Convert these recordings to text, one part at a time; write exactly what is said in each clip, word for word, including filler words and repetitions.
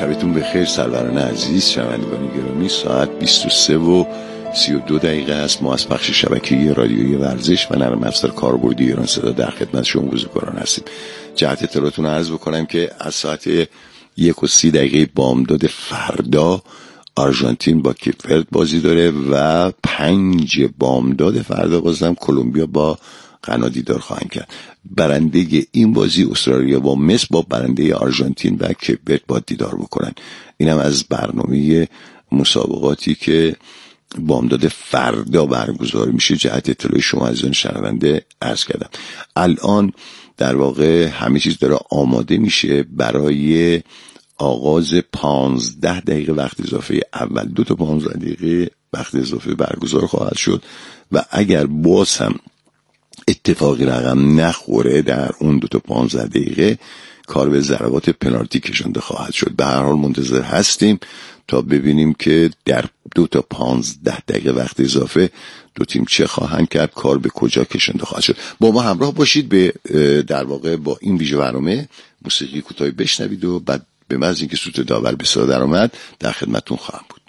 شبتون بخیر سروران عزیز، شنوندگان گرامی. ساعت بیست و سه و سی و دو دقیقه است. ما از بخش شبکه‌ای رادیویی ورزش و نرم افزار کاربردی ایران صدا در خدمت شما بزرگواران هستیم. جهت اطلاعاتون عرض بکنم که از ساعت یک و سی دقیقه بامداد فردا آرژانتین با کیپ ورد بازی داره و پنج بامداد فردا بازم کلمبیا با غنا دیدار خواهند کرد. برنده این بازی استرالیا با مصر با برنده آرژانتین و کیپ ورد با دیدار بکنن. اینم از برنامه مسابقاتی که بامداد فردا برگزار میشه جهت اطلاع شما عزیزان شنونده عرض کردم. الان در واقع همه چیز داره آماده میشه برای آغاز پانزده دقیقه وقت اضافه اول. دو تا پانزده دقیقه وقت اضافه برگزار خواهد شد و اگر باز هم اتفاقی رقم نخوره در اون دو تا پانزده دقیقه کار به ضربات پنالتی کشنده خواهد شد. به هر حال منتظر هستیم تا ببینیم که در دو تا پانزده دقیقه وقت اضافه دو تیم چه خواهند کرد، کار به کجا کشنده خواهد شد. با ما همراه باشید به در واقع با این ویژه برنامه موسیقی کوتاهی بشنوید و بعد به محض اینکه سوت داور به صدا در آمد در خدمتتون خواهم بود.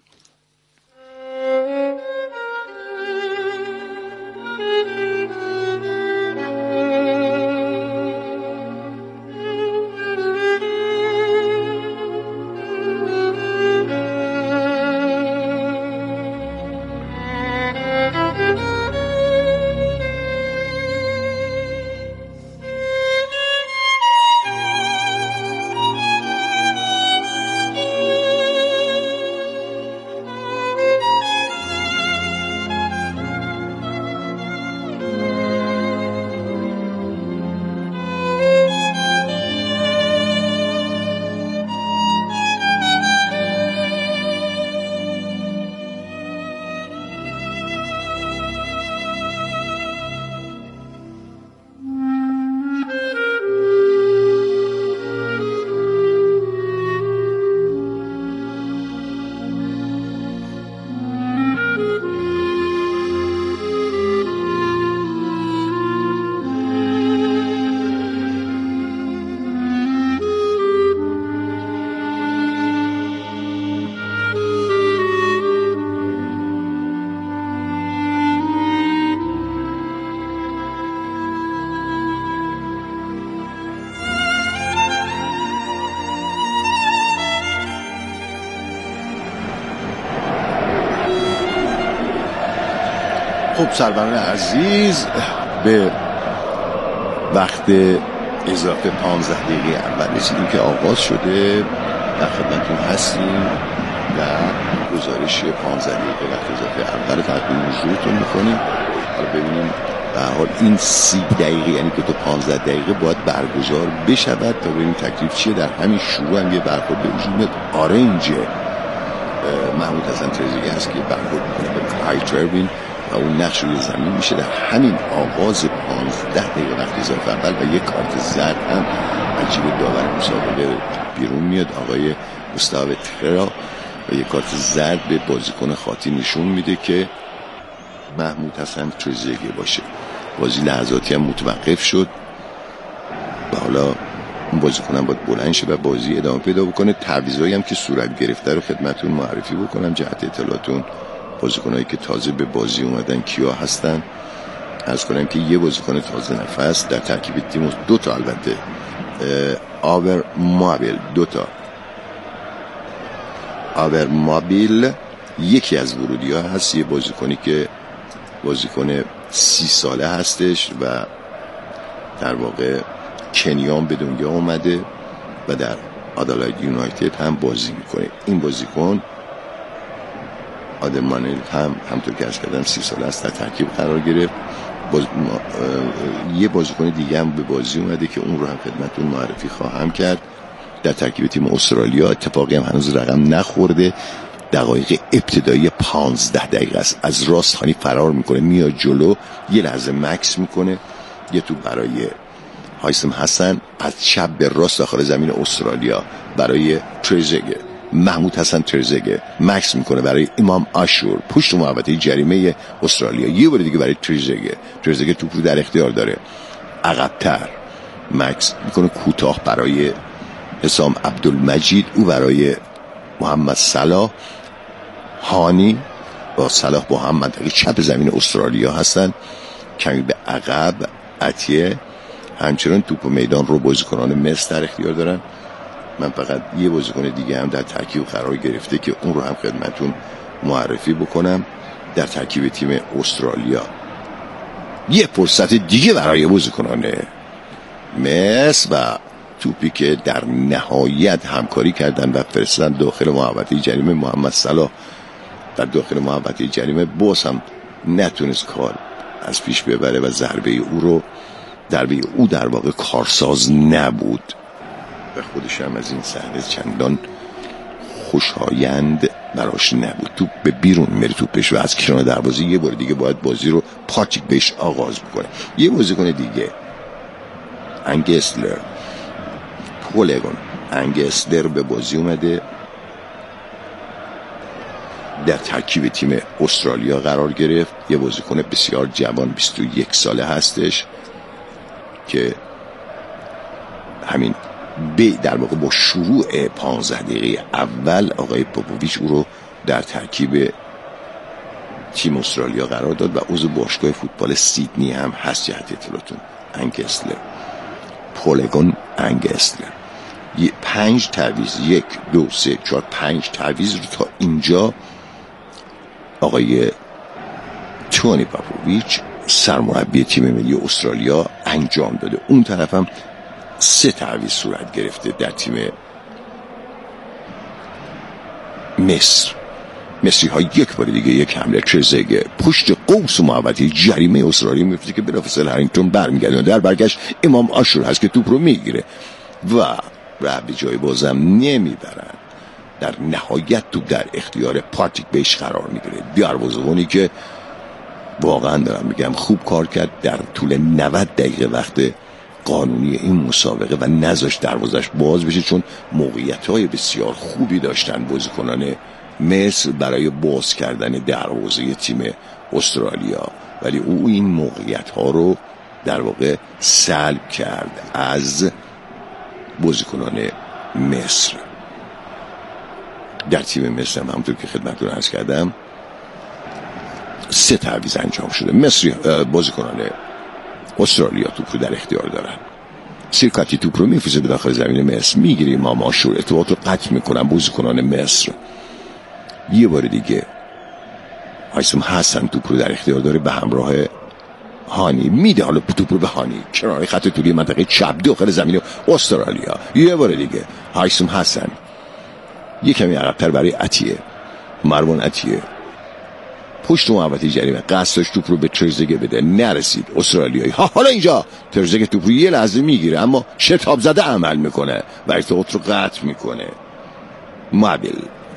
خب سروران عزیز، به وقت اضافه پانزده دقیقه اول رسیدیم که آغاز شده. در خدمتتون هستیم و گزارش پانزده دقیقه وقت اضافه اول تقدیم حضورتون میکنیم. حالا ببینیم به هر حال این سی دقیقه یعنی که تو پانزده دقیقه باید برگزار بشود تا ببینیم تکلیف چیه. در همین شروع هم یه برخورد به وجود میاد. آرنج محمود حسن ترزیگی هست که برخورد میکنه به های تروین و اون نقش روی زمین میشه در همین آغاز پانزده دقیقه وقت اضافه اول و یک کارت زرد هم عجیب داور مسابقه بیرون میاد، آقای گوستاو تخرا، و یک کارت زرد به بازیکن خاطی نشون میده که محمود حسن ترزیگی باشه. بازی لحظاتی هم متوقف شد و حالا اون بازیکن هم باید بلند شه و بازی ادامه پیدا بکنه. تعویضایی هم که صورت گرفته رو خدمتتون معرفی بکنم جهت اطلاعاتون. بازیکنایی که تازه به بازی اومدن کیا هستن؟ عرض کنم که یه بازیکن تازه نفس در ترکیب تیم، دو تا البته آور مابیل دو تا آور مابیل یکی از ورودی ها هست. یه بازیکنی که بازیکن سی ساله هستش و در واقع کنیان به دنیا اومده و در آدلاید یونایتد هم بازی میکنه. این بازیکن آدمانل هم همطور که از کردم سی ساله است در ترکیب قرار گرفت. باز... یه بازیکن دیگه هم به بازی اومده که اون رو هم خدمتتون معرفی خواهم کرد در ترکیب تیم استرالیا. اتفاقی هم هنوز رقم نخورده. دقایق ابتدایی پانزده دقیقه است. از راست خانی فرار میکنه میاد جلو، یه لحظه مکس میکنه، یه تو برای هایسم حسن، از چپ به راست داخل زمین استرالیا برای ترزیگه، محمود حسن ترزیگه مکس میکنه برای امام آشور، پشت محوطه جریمه استرالیا، یه بار دیگه برای ترزیگه. ترزیگه توپ رو در اختیار داره، عقب‌تر مکس میکنه کوتاه برای حسام عبدالمجید، او برای محمد صلاح. هانی با صلاح با هم منطقه چپ زمین استرالیا هستن، کمی به عقب عطیه. همچنان توپ و میدان رو بازیکنان مصر در اختیار دارن. من فقط یه بازیکن دیگه هم در ترکیب قرار گرفته که اون رو هم خدمتتون معرفی بکنم. در ترکیب تیم استرالیا یه فرصت دیگه برای بازیکنان مصر و توپی که در نهایت همکاری کردن و فرستادن داخل محوطه جریمه. محمد صلاح در داخل محوطه جریمه باز هم نتونست کار از پیش ببره و ضربه او رو ضربه او در واقع کارساز نبود و خودش هم از این صحنه چندان خوشایند براش نبود. توپ به بیرون میره توپش و از کنار دروازه یه بار دیگه باید بازی رو پاتریک بهش آغاز بکنه. یه بازیکن دیگه انگسلر پولگون انگسلر به بازی اومده، در ترکیب تیم استرالیا قرار گرفت. یه بازیکن بسیار جوان بیست و یک ساله هستش که همین به در واقع با شروع پانزده دقیقه اول آقای پوپوویچ او رو در ترکیب تیم استرالیا قرار داد و عضو باشگاه فوتبال سیدنی هم هست. جهت اطلاعتون انگسلر پولگون انگسلر یه پنج تعویض، یک دو سه چهار پنج تعویض رو تا اینجا آقای تونی پاپوویچ سرمربی تیم ملی استرالیا انجام داده. اون طرف هم سه تعویض صورت گرفته در تیم مصر. مصری ها یک بار دیگه یک حمله ترزگه پشت قوس و محوطه جریمه استرالیا میفته که بلافاصله هرینگتون برمیگرده. در برگشت امام آشور هست که توپ رو میگیره و راه به جای بازم نمیبرن. در نهایت توپ در اختیار پاتریک بهش قرار میگیره، دروازه‌بانی که واقعا دارم میگم خوب کار کرد در طول نود دقیقه وقت قانونی این مسابقه و نذاشت دروازش باز بشه، چون موقعیت‌های بسیار خوبی داشتن بازیکنان مصر برای باز کردن دروازه تیم استرالیا، ولی او این موقعیت‌ها رو در واقع سلب کرد از بازیکنان مصر. در تیم مصر هم همونطور که خدمتتون عرض کردم سه تعویض انجام شده. مصری بازیکنان استرالیا توپ رو در اختیار دارن. سیرکاتی توپ رو میفرسته به داخل زمین مصر، میگیری امام آشور، ارتباط رو قطع میکنن بازیکنان مصر. یه بار دیگه هایسم حسن توپ رو در اختیار داره به همراه هانی، میده حالا توپ رو به هانی کنار خط طولی منطقه چپ داخل زمین استرالیا. یه بار دیگه هایسم حسن یه کمی عقب‌تر برای عطیه، مروان عطیه پشت محوطه جریمه قصد داشت توپ رو به ترزگه بده، نرسید. استرالیایی ها حالا اینجا ترزگه توپ رو یه لحظه میگیره اما شتاب زده عمل میکنه و ارتباط رو قطع میکنه. مابل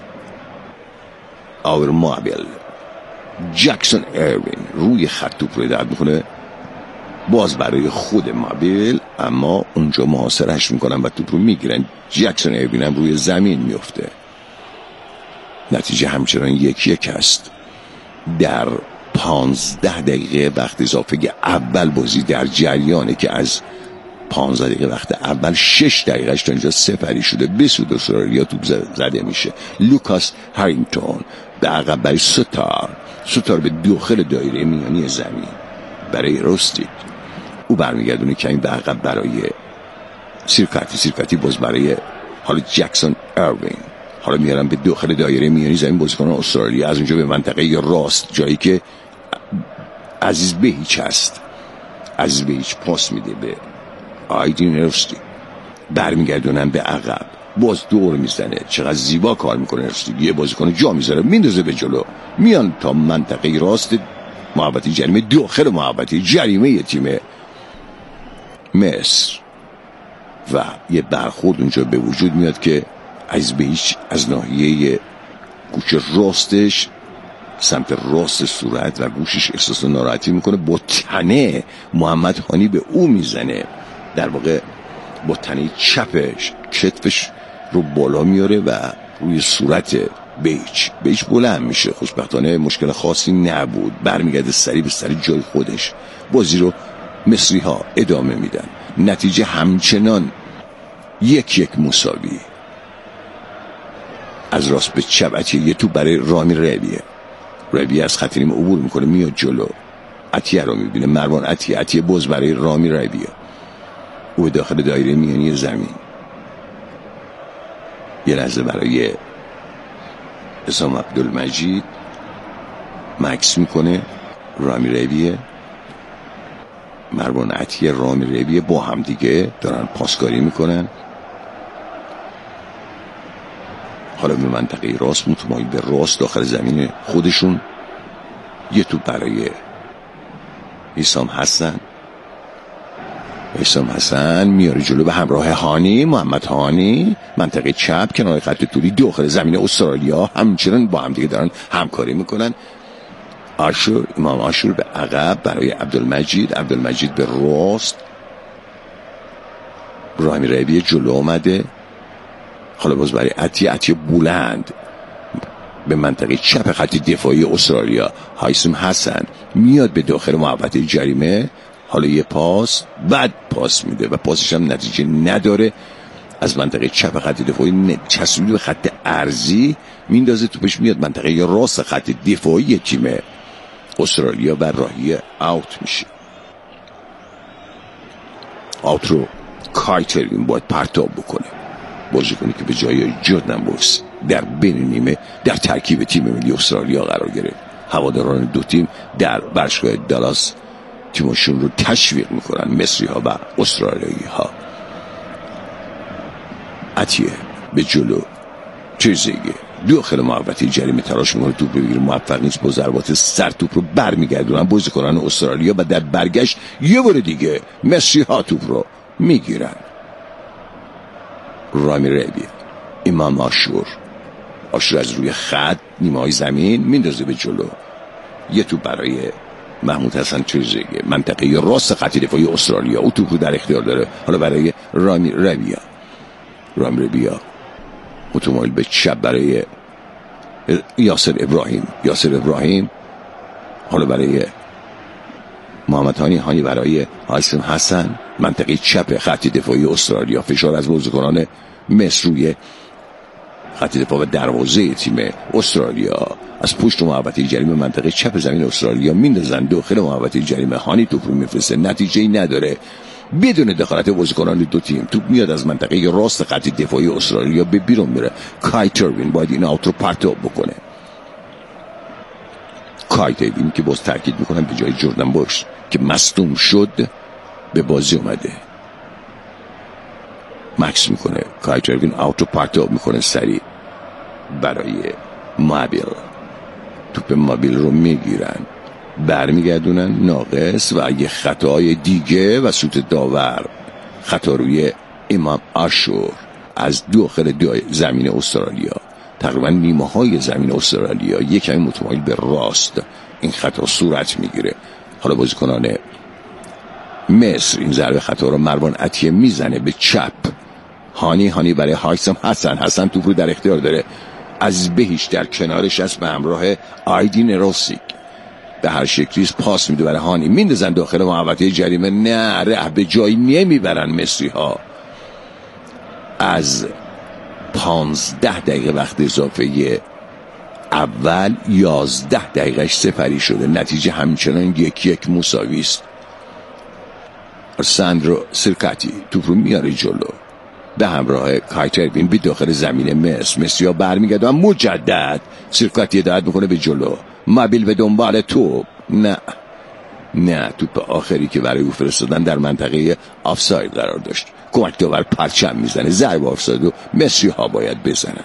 آور مابل جکسون ایروین روی خط توپ رو درد میکنه، باز برای خود مابل، اما اونجا محاصرهش میکنن و توپ رو میگیرن. جکسون ایروین هم روی زمین میفته. نتیجه همچنان یک یک است. در پانزده دقیقه وقت اضافه اول بازی در جریانه که از پانزده دقیقه وقت اول شش دقیقهش تا اینجا سفری شده. به سود استرالیا توپ زده میشه. لوکاس هرینگتون به عقب برای ستار ستار به داخل دایره میانی زمین برای رستید، او برمیگردونه کمی به عقب برای سیرکاتی سیرکاتی باز برای حالا جکسون ایروین، حالا میارن به داخل دایره میانی زمین بازیکنان استرالیا. از اونجا به منطقه راست جایی که عزیز بهیچ هست، عزیز بهیچ پاس میده به آیدین رستی، برمیگردونن به عقب، باز دور میزنه. چقدر زیبا کار میکنه رستی، یه بازیکن جا میذاره میندازه به جلو، میان تا منطقه راست محوطه جریمه داخل محوطه جریمه تیم مصر و یه برخورد اونجا به وجود میاد که عزیز بهیچ از ناحیه گوش راستش سمت راست صورت و گوشش احساس ناراحتی میکنه، با تنه محمد هانی به او میزنه، در واقع با تنه چپش کتفش رو بالا میاره و روی صورت بهیچ بهیچ بلند میشه. خوشبختانه مشکل خاصی نبود، برمیگرده سری به سری جای خودش. بازی رو مصری ها ادامه میدن. نتیجه همچنان یک یک مساوی. از راست به چپ عطیه یه توپ برای رامی ربیه. ربیه از خط نیم عبور میکنه میاد جلو، عطیه رو میبینه، مروان عطیه، عطیه باز برای رامی ربیه، او داخل دایره میانی زمین. یه لحظه برای حسام عبدالمجید مکس میکنه، رامی ربیه، مروان عطیه، رامی ربیه با هم دیگه دارن پاسکاری میکنن. حالا به منطقه راست متمایل به راست داخل زمین خودشون یه توپ برای حسام حسن. حسام حسن میاره جلو به همراه هانی، محمد هانی، منطقه چپ کنار خط طولی داخل زمین استرالیا. همچنان با هم دیگه دارن همکاری میکنن. آشور، امام آشور به عقب برای عبدالمجید، عبدالمجید به راست، رامی ربیه جلو آمده. حالا باز برای عطیه، عطیه بلند به منطقه چپ خط دفاعی استرالیا. حسام حسن میاد به داخل محوطه جریمه. حالا یه پاس بعد پاس میده و پاسش هم نتیجه نداره. از منطقه چپ خط دفاعی چسبیده به خط ارضی میندازه، توپش میاد منطقه راست خط دفاعی تیم استرالیا و راهی اوت میشه. اوت رو کایترین باید پرتاب بکنه، بازی کنه که به جای جردن بورس در بین نیمه در ترکیب تیم ملی استرالیا قرار گرفت. هواداران دو تیم در ورزشگاه دالاس تیمشون رو تشویق میکنن، مصری ها و استرالیایی ها. عطیه به جلو، تریزیگه داخل محوطه جریمه تلاش میکنه توپ رو بگیره، موفق نیست، با ضربات سر توپ رو برمیگردونن بازیکنان استرالیا و در برگشت یه بار دیگه مصری ها توپ رو میگیرن. رامی ربیه، امام آشور، آشور از روی خط نیمه های زمین میندازه به جلو. یه توپ برای محمود حسن تریزیگه، منطقه راست خط دفاعی استرالیا، او توپ رو در اختیار داره. حالا برای رامی ربیه، رامی ربیه متمایل به چپ برای یاسر ابراهیم، یاسر ابراهیم حالا برای محمد هانی، هانی برای حسام حسن، منطقه چپ خط دفاعی استرالیا. فشار از بازیکنان مصر روی خط دفاع و دروازه تیم استرالیا. از پشت محوطه جریمه منطقه چپ زمین استرالیا میندازن داخل محوطه جریمه. هانی توپ رو میفرسته، نتیجه‌ای نداره. بدون دخالت بازیکنان دو تیم توپ میاد از منطقه راست خط دفاعی استرالیا به بیرون میره. کای تروین باید این اوت رو پرتاب بکنه. کای تروین که باز تاکید میکنن به جای جردن بورس که مصدوم شد به بازی اومده، مکس میکنه. کای تروین اوت رو پرتاب میکنه سریع برای مابیل. توپ مابیل رو میگیرن، برمیگردونن، ناقص و یه خطای دیگه و سوت داور. خطا روی امام آشور از داخل زمین استرالیا، تقریبا نیمه های زمین استرالیا، یک کمی متمایل به راست این خطا صورت میگیره. حالا بازیکنان مصر این ضربه خطا رو مروان عطیه میزنه به چپ. هانی، هانی برای حسام حسن، حسن توپ رو در اختیار داره، از بهش در کنارش است به همراه آیدین روسیک. به هر شکلیش پاس میده برای هانی، میندازن داخل محوطه جریمه. نه، ره به جایی نمیبرن مصری ها. از پانزده دقیقه وقت اضافه اول یازده دقیقهش سپری شده، نتیجه همچنان یک یک مساوی است. ساندرو سرکاتی توپ رو میاره جلو به همراه کای تروین به داخل زمین مصر. مصری ها برمیگردن، مجدد سرکاتی هدایت میکنه به جلو. مابیل به دنبال توپ، نه نه توپ آخری که برای او فرستادن در منطقه آفساید قرار داشت. کمک داور پرچم میزنه، ضربه آفساید و مصری ها باید بزنن.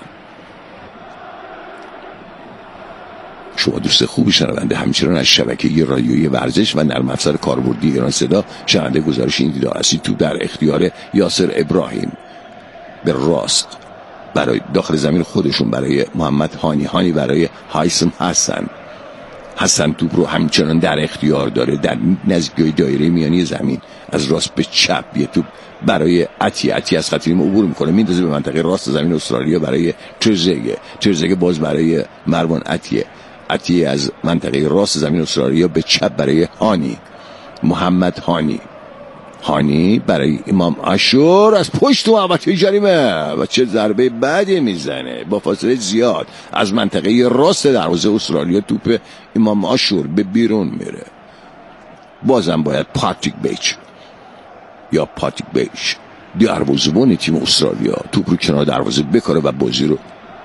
شما دوست خوبی شنونده همچنان از شبکه رادیویی ورزش و نرم افزار کاربردی ایران صدا شنونده گزارش این دیدار هستید. توپ در اختیار یاسر ابراهیم به راست برای داخل زمین خودشون برای محمد هانی، هانی برای حسام حسن. حسن توپ رو همچنان در اختیار داره در نزدیکی دایره میانی زمین، از راست به چپ. یه توپ برای عطیه، عطیه از خط نیم عبور میکنه، میندازه به منطقه راست زمین استرالیا برای تریزیگه. تریزیگه باز برای مروان عطیه، عطیه از منطقه راست زمین استرالیا به چپ برای هانی، محمد هانی. هانی برای امام عاشور از پشت محوطه جریمه و چه ضربه بعدی میزنه با فاصله زیاد از منطقه راست دروازه استرالیا. توپ امام عاشور به بیرون میره. بازم باید پاتریک بیچ یا پاتریک بیچ دروازه‌بان تیم استرالیا توپ رو کنار دروازه بکاره و بازی رو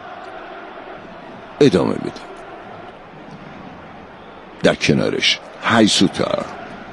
ادامه بده. در کنارش هایسوتر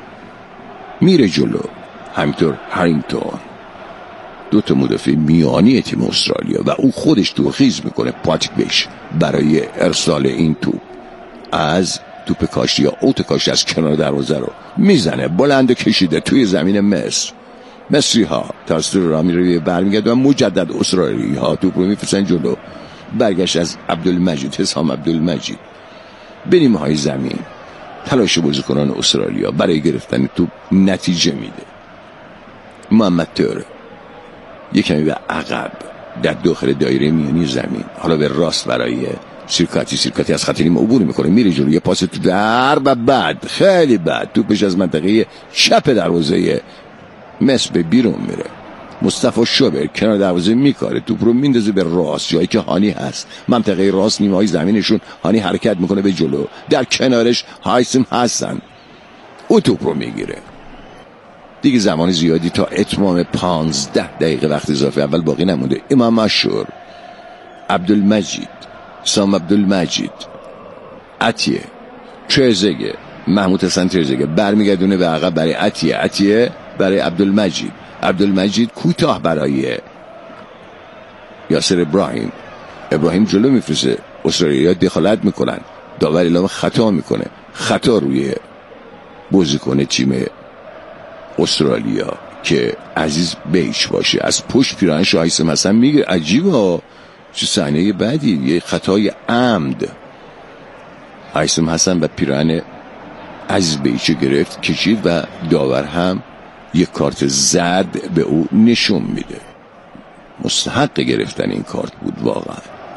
میره جلو، همینطور هرینگتون، دو تا مدافع میانی تیم استرالیا و او خودش توخیز میکنه پاتریک بیچ برای ارسال این توپ از توپ کاشتی یا اوت کاشتی از کنار دروازه رو میزنه بلند کشیده توی زمین مصر. مصری ها توسط رامی روی برمیگرد و مجدد استرالیایی ها توپ رو میفرستن جلو. برگشت از عبدالمجید، حسام عبدالمجید به نیمه های زمین. تلاش بازیکنان استرالیا برای گرفتن توپ نتیجه میده. محمد تور یک کمی به عقب در داخل دایره میانی زمین، حالا به راست برای سیرکاتی. سیرکاتی از خط نیم عبور میکنه، میره جلو، یه پاس تو در و بعد خیلی بد توپش از منطقه چپ دروازه مصر به بیرون میره. مصطفی شوبر کنار دروازه میکاره، توپ رو میندازه به راست جایی که هانی هست، منطقه راست نیمه های زمینشون. هانی حرکت میکنه به جلو، در کنارش هایسم هستن، او توپ رو میگیره. دیگه زمان زیادی تا اتمام پانزده دقیقه وقت اضافه اول باقی نمونده. امام عاشور، عبدالمجید، سام عبدالمجید، عطیه، ترزگه، محمود حسن ترزگه برمیگردونه به عقب برای عطیه، عطیه برای عبدالمجید، عبدالمجید کوتاه برای یاسر ابراهیم. ابراهیم جلو میفرسته، استرالیا دخالت میکنن، داور اعلام خطا میکنه، خطا روی بازیکن تیم استرالیا که عزیز بیچ باشه. از پشت پیرانش هایسم حسن میگه. عجیبه چه صحنه بعدی، یه خطای عمد. هایسم حسن و پیران عزیز بیچ گرفت، کشید و داور هم یک کارت زرد به او نشون میده. مستحق گرفتن این کارت بود واقعا.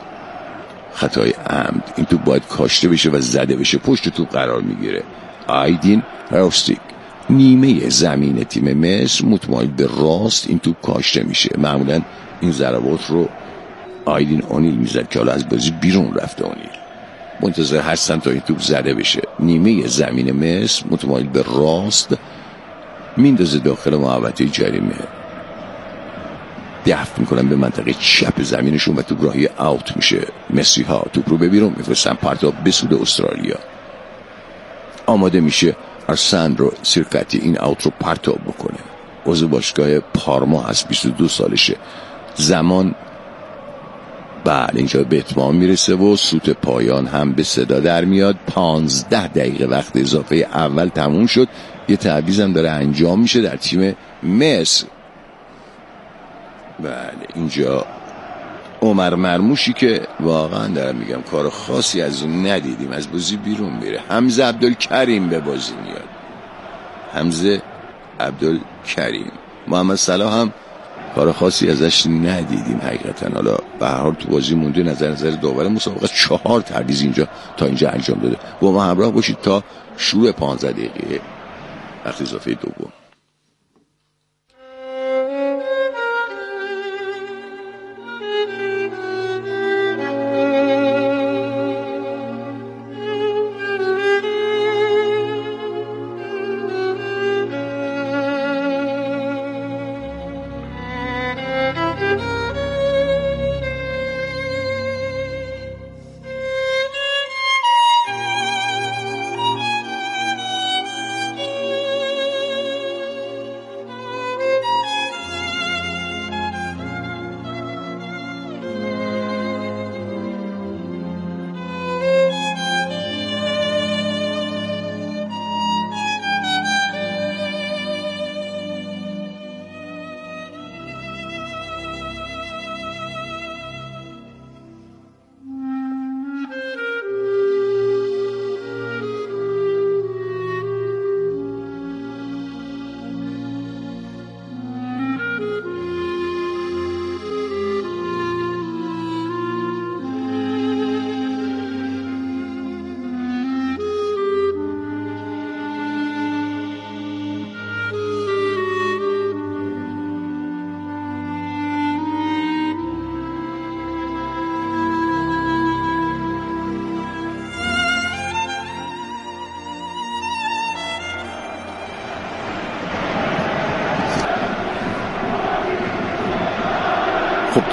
خطای عمد، این توپ باید کاشته بشه و زده بشه، پشت توپ قرار میگیره. آیدین هرستیک نیمه زمین تیم مصر متمایل به راست این توپ کاشته میشه. معمولا این ضربات رو آیدین اونیل میزد که حالا از بازی بیرون رفته. اونیل منتظر هستن تا این توپ زده بشه. نیمه زمین مصر متمایل به راست میندازه داخل محوطه جریمه، دفع میکنن به منطقه چپ زمینشون و توپ راهی اوت میشه. مسی ها توپ رو به بیرون میفرستن، پرتاب به سود استرالیا. آماده میشه ارساندرو سیرکاتی این اوت رو پرتاب بکنه. عضو باشگاه پارما هست، بیست و دو سالشه. زمان بله اینجا به اتمام میرسه و سوت پایان هم به صدا در میاد. پانزده دقیقه وقت اضافه اول تموم شد. یه تعویض هم داره انجام میشه در تیم مصر. بله اینجا عمر مرموشی که واقعا دارم میگم کار خاصی از اون ندیدیم، از بازی بیرون میره. حمزه عبدالکریم به بازی میاد. حمزه عبدالکریم. محمد صلاح هم کار خاصی ازش ندیدیم حقیقتا. حالا به هر حال تو بازی مونده. نظر نظر داور مسابقه چهار تعویض اینجا تا اینجا انجام داده. با ما همراه باشید تا شروع پانزده دقیقه وقت اضافه دوم.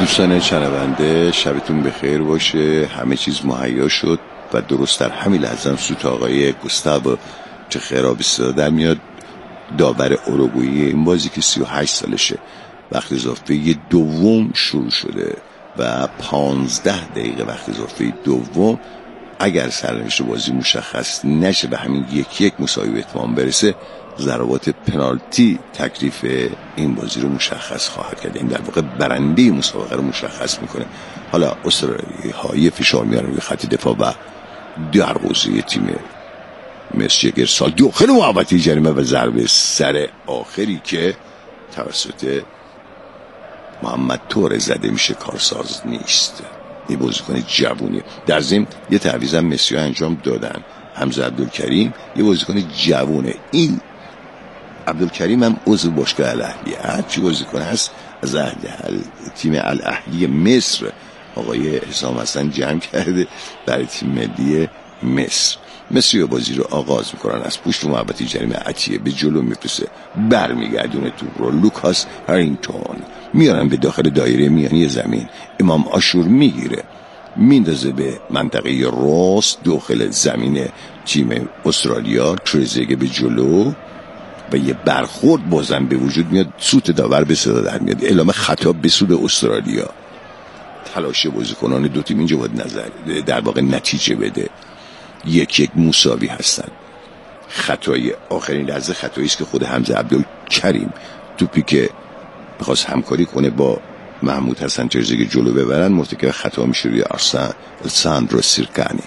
دوستان شنونده، شبتون بخیر باشه. همه چیز مهیا شد و درست در همین لحظه هم سوت آقای گوستاو چخرا به صدا در میاد، داور اوروگوئه این بازی که سی و هشت سالشه. وقت اضافه دوم شروع شده و پانزده دقیقه وقت اضافه دوم. اگر سرنوشت بازی مشخص نشه به همین یک یک مساوی به اتمام برسه، ضربات پنالتی تکلیف این بازی رو مشخص خواهد کرد. این در واقع برنده مسابقه رو مشخص میکنه. حالا استرالیایی ها یه فشار میارن روی خط دفاع و در حوزه تیم مصر گرسال داخل محوطه جریمه و ضربه سر آخری که توسط محمد تور زده میشه کارساز نیست. این بازیکن جوونیه. در ضمن یه تعویض هم مسی انجام دادن. حمزه عبدالکریم یه بازیکن جوونه. این عبدالکریم هم عضو باشگاه الاهلیه. هرچی بازیکن هست از اهل تیم الاهلی مصر آقای حسام حسن جمع کرده برای تیم ملی مصر. مسی بازی رو آغاز میکنن، از پشت محوطه جریمه عطیه به جلو میفرسته، برمیگردونه توپ رو. لوکاس هرینگتون میارن به داخل دایره میانی زمین. امام آشور میگیره، میندازه به منطقه راست داخل زمین تیم استرالیا. ترزیگه به جلو و یه برخورد بازم به وجود میاد. سوت داور به صدا در میاد، اعلام خطا به سود استرالیا. تلاش بازیکنان دو تیم اینجا باید نظر در واقع نتیجه بده. یک یک مساوی هستن. خطای آخرین لحظه خطایی است که خود حمزه عبدالکریم توپی که می‌خواست همکاری کنه با محمود حسن ترزیگی جلو ببرن مرتکب خطا میشه روی آرسن ساندرو سیرکانی.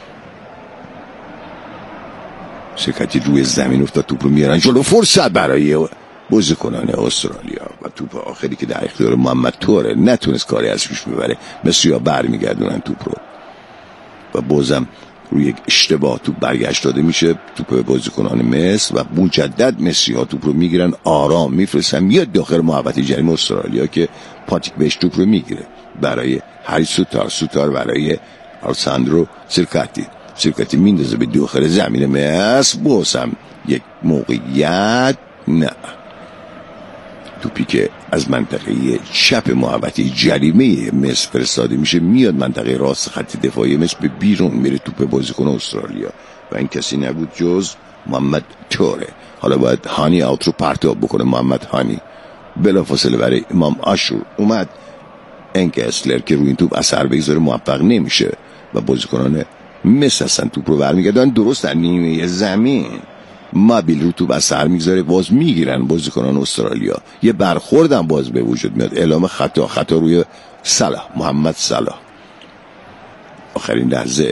سیرکانی روی زمین افتاد، توپ رو میارن جلو. فرصت برای بازیکنان استرالیا و توپ آخری که در اختیار محمد توره نتونست کاری از پیش ببره. مصری‌ها برمیگردونن توپ رو و بازم روی یک اشتباه توپ برگشت داده میشه توپ به بازیکنان مصر و مجدد مصری‌ها توپ رو میگیرن، آرام میفرستن میاد داخل محوطه جریمه استرالیا که پاتیک بهش توپ رو میگیره برای هری سوتار. سوتار برای آلساندرو سیرکاتی. سیرکاتی میندازه به داخل زمین مصر. بازم یک موقعیت نه. توپی که از منطقه چپ محوطه جریمه مصر فرستاده میشه میاد منطقه راست خط دفاعی مصر، به بیرون میره توپ بازیکن استرالیا و این کسی نبود جز محمد توره. حالا باید هانی آوت رو پرتاب بکنه. محمد هانی بلافاصله برای امام آشور اومد. انکسلر که روی این توپ اثر بگذاره موفق نمیشه و بازیکنان مصر هستن توپ رو برمیگردن درست در نیمه زمین. مابیل رو توپ اثر میگذاره، باز میگیرن بازیکنان استرالیا. یه برخوردم باز به وجود میاد، اعلام خطا. خطا روی صلاح، محمد صلاح. آخرین لحظه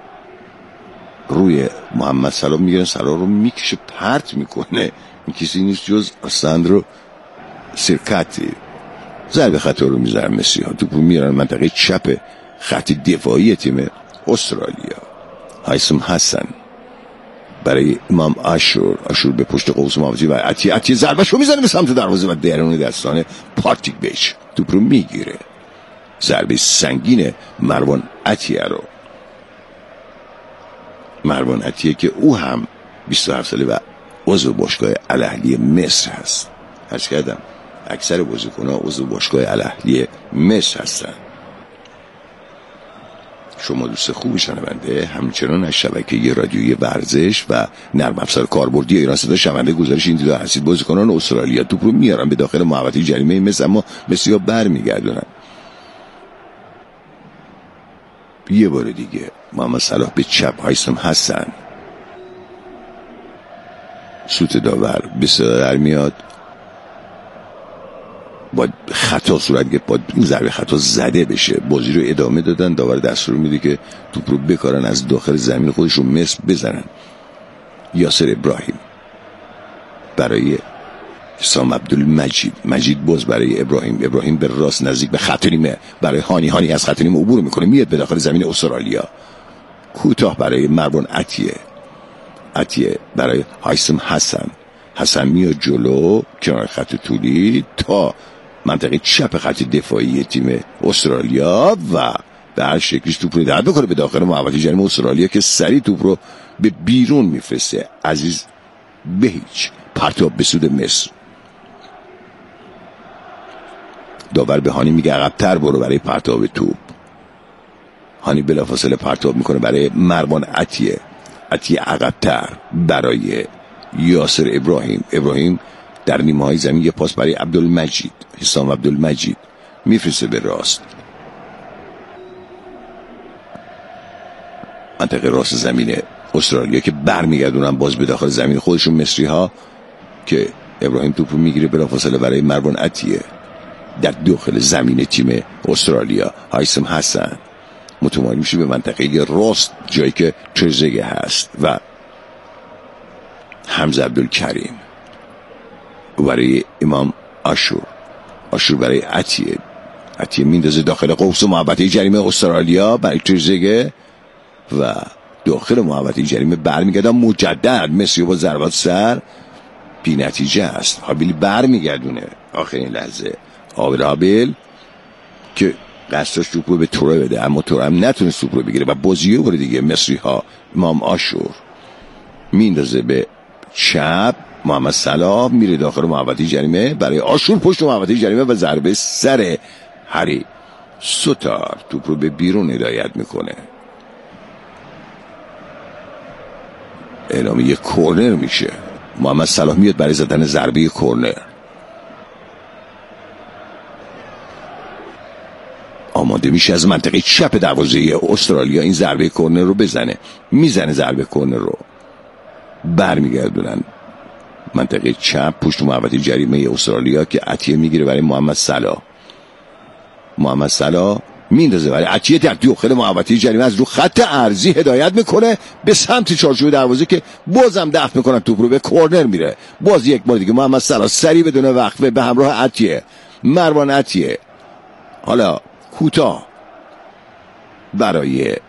روی محمد صلاح میگیرن، صلاح رو میکشه پرت میکنه. این کسی نیست جز آلساندرو سیرکاتی. ضربه خطا رو میذارن مسی ها. توپ رو میارن منطقه چپ خط دفاعی تیم استرالیا. هایسم حسن برای امام آشور. آشور به پشت قوس محوطه و عطیه. عطیه ضربه‌شو میزنه به سمت دروازه و درون دستانه پاتیک بیچ توپ رو میگیره. ضربه سنگین مروان عطیه رو. مروان عطیه که او هم بیست و هفت ساله و عضو باشگاه الاهلی مصر هست. عرض کردم اکثر بازیکن‌ها عضو باشگاه الاهلی مصر هستن. شما دوست خوبی شنونده همچنان از شبکه رادیویی ورزش و نرم افزار کاربردی ایران صدا شنونده گزارش این دیدار هستید. بازیکنان استرالیا توپ رو میارن به داخل محوطه جریمه مصر اما بسیار برمیگردونن. یه بار دیگه محمد صلاح به چپ، هایسم حسن. سوت داور به صدا در میاد. باید خطا صورت گرفت، باید این ضربه خطا زده بشه. بازی رو ادامه دادن. داور دستور میده که توپ رو بکارن از داخل زمین خودش رو مصر بزنن. یاسر ابراهیم برای حسام عبدالمجید. مجید باز برای ابراهیم. ابراهیم به راست نزدیک به خط نیمه برای هانی. هانی از خط نیمه عبور میکنه میاد به داخل زمین استرالیا. کوتاه برای مروان عطیه. عطیه برای هایسم حسن. حسن میاد جلو کنار خط طولی تا منطقه چپ خط دفاعی تیم استرالیا و به هر شکلیش توپ رو داد بکنه به داخل محوطه جریمه استرالیا که سریع توپ رو به بیرون میفرسته. عزیز به هیچ پرتاب به سود مصر. داور به هانی میگه عقب‌تر برو برای پرتاب توپ. هانی بلافاصله پرتاب میکنه برای مروان عطیه. عطیه عقب‌تر برای یاسر ابراهیم. ابراهیم در نیمه های زمین یه پاس برای عبدالمجید، حسام عبدالمجید میفرسته به راست، منطقه راست زمین استرالیا که برمیگردونن باز به داخل زمین خودشون مصری ها که ابراهیم توپو میگیره بلافاصله برای مروان عطیه در داخل زمین تیم استرالیا. هایسم حسن متمایل میشه به منطقه راست جایی که ترزگه هست و حمزه عبدالکریم برای امام آشور. آشور برای عطیه. عطیه میندازه داخل قوس محوطه جریمه استرالیا برای ترزگه و داخل محوطه جریمه برمیگردن مجدد مصری با ضربات سر بی نتیجه است. هابیل برمیگردونه آخرین لحظه. هابیل هابیل که قصدش توپ رو به توره بده اما توره هم نتونست توپ رو بگیره و بازیه بره دیگه. مصری ها امام آشور میندازه به چپ، محمد صلاح میره داخل محوطه جریمه برای آشور پشت محوطه جریمه و ضربه سر هری ستار توپ رو به بیرون هدایت میکنه. اعلام یک کورنر میشه. محمد صلاح میاد برای زدن ضربه کورنر. آماده میشه از منطقه چپ دروازه استرالیا این ضربه کورنر رو بزنه. میزنه ضربه کورنر رو. برمیگردونن منطقه چپ پشت محوطه جریمه استرالیا که عطیه میگیره برای محمد صلاح. محمد صلاح میندازه برای عطیه در داخل محوطه جریمه از رو خط ارضی هدایت میکنه به سمت چارچوب دروازه که بازم دفع میکنن توپ رو به کورنر میره. باز یک بار دیگه محمد صلاح سریع بدون وقفه به همراه عطیه. مروان عطیه حالا کوتاه برای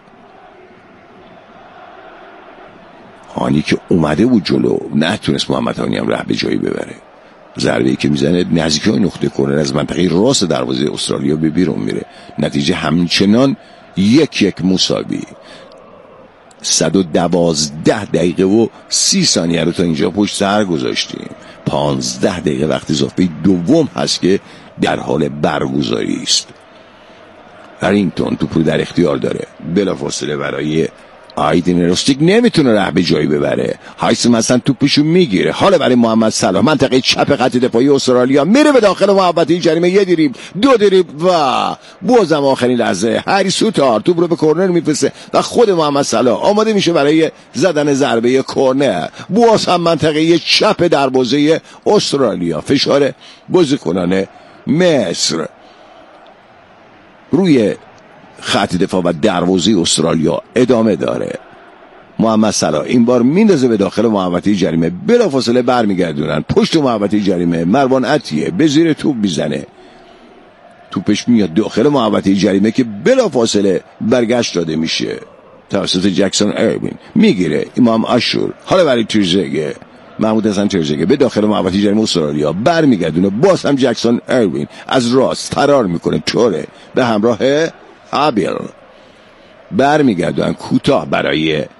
هانی که اومده بود جلو نتونست محمد هانی هم ره به جایی ببره. ضربه‌ای که میزنه نزدیک نقطه کورنر از منطقه راست دروازه استرالیا به بیرون میره. نتیجه همچنان یک یک مساوی. صد و دوازده دقیقه و سی ثانیه رو تا اینجا پشت سر گذاشتیم. پانزده دقیقه وقت اضافه دوم هست که در حال برگزاری است. هرینگتون توپ رو در اختیار داره. بلافاصله برای آیدین رستیک نمیتونه ره به جایی ببره. هایسم اصلا توپشو میگیره. حالا برای محمد صلاح منطقه چپ خط دفاعی استرالیا میره به داخل محوطه جریمه. یه دریبل دو دریبل و بازم آخرین لحظه هری ستار توپ رو به کورنر میفرسته و خود محمد صلاح آماده میشه برای زدن ضربه کورنر. باز هم منطقه چپ دروازه استرالیا. فشار بازیکنان مصر روی خط دفاع و دروازه استرالیا ادامه داره. محمد صلاح این بار میندازه به داخل محوطه جریمه. بلافاصله برمیگردونن پشت محوطه جریمه. مروان عطیه به زیر توپ میزنه. توپش میاد داخل محوطه جریمه که بلافاصله برگشت داده میشه توسط جکسون اروین. میگیره امام آشور. حالا برای ترزگه محمود حسن ترزگه به داخل محوطه جریمه استرالیا برمیگردونه. باز هم جکسون اروین از راست فرار میکنه. توره به همراه هابیل برمیگردن کوتاه برای